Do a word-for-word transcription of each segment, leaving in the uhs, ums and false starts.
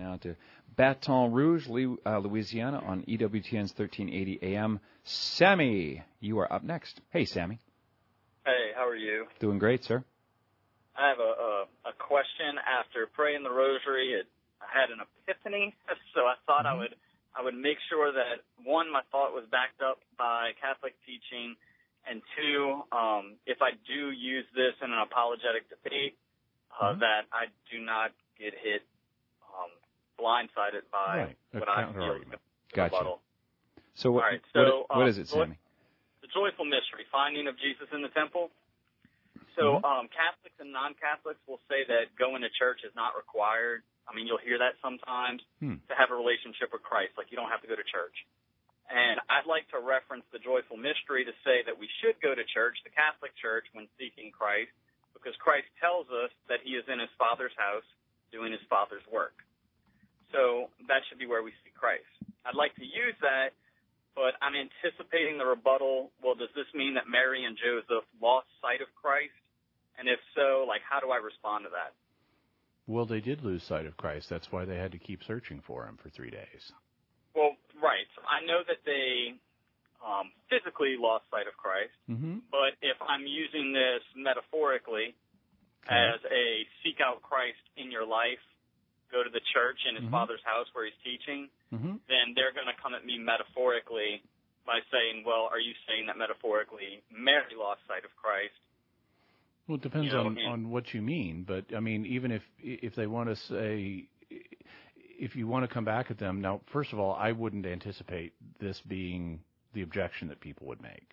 now to Baton Rouge, uh, Louisiana on E W T N's thirteen eighty A M. Sammy, you are up next. Hey, Sammy. Hey, how are you? Doing great, sir. I have a, a, a question. After praying the rosary, it, I had an epiphany, so I thought mm-hmm. I would I would make sure that, one, my thought was backed up by Catholic teaching, and two, um, if I do use this in an apologetic debate, uh, mm-hmm. that I do not get hit um, blindsided by right. what I feel is a gotcha. rebuttal. So, what, right, so what, what um, is it, Sammy? The joyful mystery, finding of Jesus in the temple. So mm-hmm. um, Catholics and non-Catholics will say that going to church is not required. I mean, you'll hear that sometimes, hmm. to have a relationship with Christ. Like, you don't have to go to church. And I'd like to reference the joyful mystery to say that we should go to church, the Catholic Church, when seeking Christ, because Christ tells us that he is in his Father's house doing his Father's work. So that should be where we seek Christ. I'd like to use that, but I'm anticipating the rebuttal. Well, does this mean that Mary and Joseph lost sight of Christ? And if so, like, how do I respond to that? Well, they did lose sight of Christ. That's why they had to keep searching for him for three days. Well, right. So I know that they um, physically lost sight of Christ, mm-hmm. but if I'm using this metaphorically okay. as a seek out Christ in your life, go to the church in his mm-hmm. Father's house where he's teaching, mm-hmm. then they're going to come at me metaphorically by saying, well, are you saying that metaphorically Mary lost sight of Christ? Well, it depends you know, on, and, on what you mean. But, I mean, even if if they want to say, if you want to come back at them, now, first of all, I wouldn't anticipate this being the objection that people would make.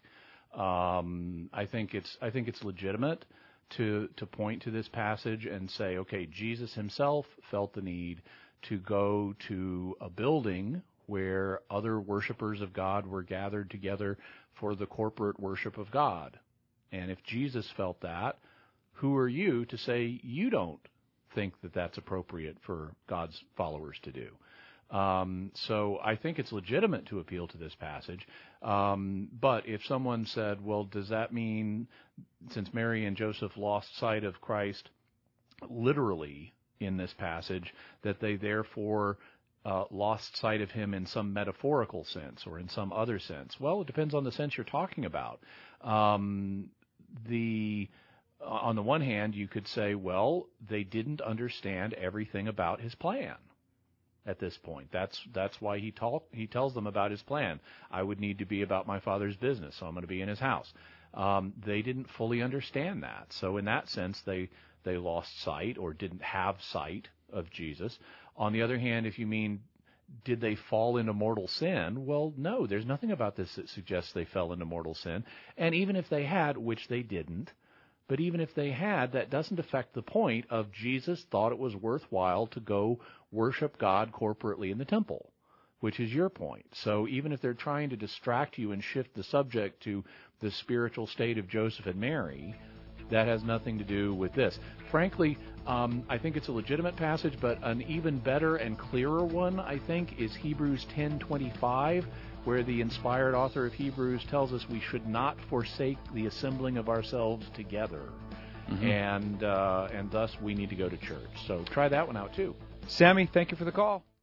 Um, I think it's I think it's legitimate to to point to this passage and say, okay, Jesus himself felt the need to go to a building where other worshipers of God were gathered together for the corporate worship of God. And if Jesus felt that, who are you to say you don't think that that's appropriate for God's followers to do? Um, so I think it's legitimate to appeal to this passage. Um, but if someone said, well, does that mean since Mary and Joseph lost sight of Christ literally in this passage, that they therefore uh, lost sight of him in some metaphorical sense or in some other sense? Well, it depends on the sense you're talking about. Um, the on the one hand, you could say, well, they didn't understand everything about his plan at this point. That's that's why he talk, he tells them about his plan. I would need to be about my Father's business, so I'm going to be in his house. Um, they didn't fully understand that. So in that sense, they they lost sight or didn't have sight of Jesus. On the other hand, if you mean, did they fall into mortal sin? Well, no, there's nothing about this that suggests they fell into mortal sin. And even if they had, which they didn't, but even if they had, that doesn't affect the point of Jesus thought it was worthwhile to go worship God corporately in the temple, which is your point. So even if they're trying to distract you and shift the subject to the spiritual state of Joseph and Mary, that has nothing to do with this. Frankly, um, I think it's a legitimate passage, but an even better and clearer one, I think, is Hebrews ten twenty-five, where the inspired author of Hebrews tells us we should not forsake the assembling of ourselves together, mm-hmm. and uh, and thus we need to go to church. So try that one out too. Sammy, thank you for the call.